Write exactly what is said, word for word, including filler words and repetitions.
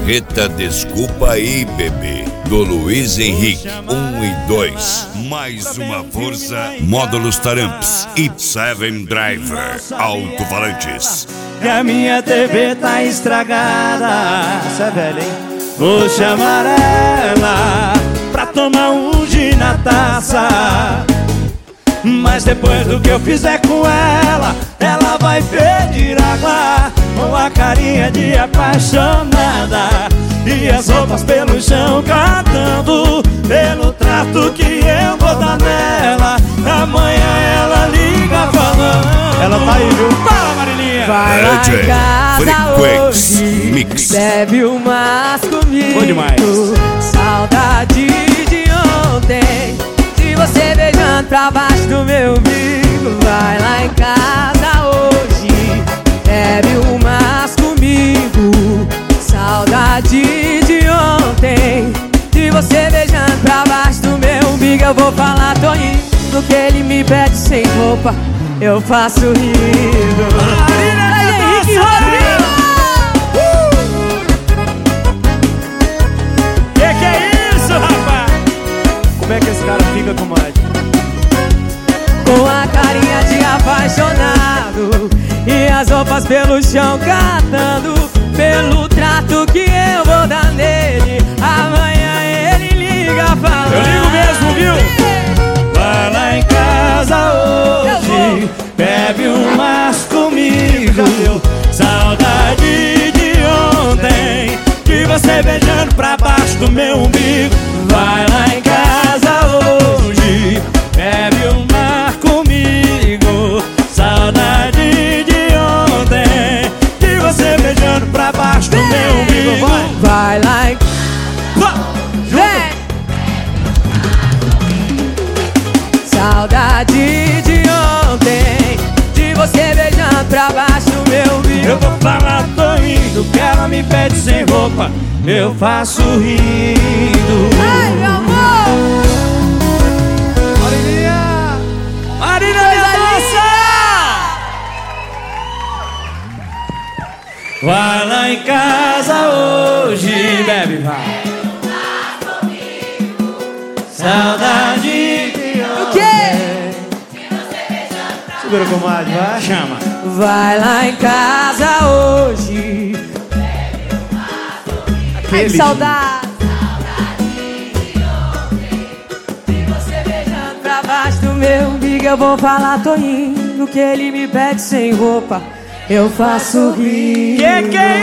Marreta Desculpa Aí Bebê, do Luiz Henrique, um e dois. Mais uma força, Módulos Taramps e Seven Driver, alto-falantes. E a minha T V tá estragada. Essa é velha, hein? Vou chamar ela pra tomar um gin na taça. Mas depois do que eu fizer com ela, ela vai pedir água, com a carinha de apaixonada e as roupas pelo chão cantando, pelo trato que eu vou dar nela. Amanhã ela liga falando. Ela tá aí, viu? Fala, Marilinha! Vai lá em casa hoje, Mix. bebe umas comigo. Bom demais. Saudade de ontem, de você beijando pra baixo do meu umbigo. Vai lá em casa hoje, bebe umas comigo. Saudade de ontem, de você beijando pra baixo do meu umbigo. Eu vou falar, tô indo, que ele me pede sem roupa, eu faço rindo. Luiz Henrique Rodrigo! Que que é isso, rapaz? Como é que esse cara fica, comadre? Com a carinha de apaixonado e as roupas pelo chão catando, pelo trato que eu vou dar nele. Amanhã ele liga falando. Eu ligo mesmo, viu? Vai lá em casa hoje, bebe umas comigo. Saudade de ontem, de você beijando pra baixo do meu umbigo. Vai lá em casa hoje, bebe uma comigo. Saudade de ontem, de você beijando pra baixo do meu umbigo. Vai, Vai lá em... Vem! Saudade de ontem, de você beijando pra baixo do meu umbigo. eu vou falar, tô indo, que ela me pede sem roupa, eu faço rindo. Ai, meu amor! Marilinha! Marilinha, minha moça! Vai lá em casa hoje, bebe, vai. Saudade de O quê? Segura, comadre, vai. Chama. Vai lá em casa hoje. Ai, que Aquele. saudade. De você beijando pra baixo do meu umbigo. Eu vou falar, tô indo, que ele me pede sem roupa, eu faço rir. Que que é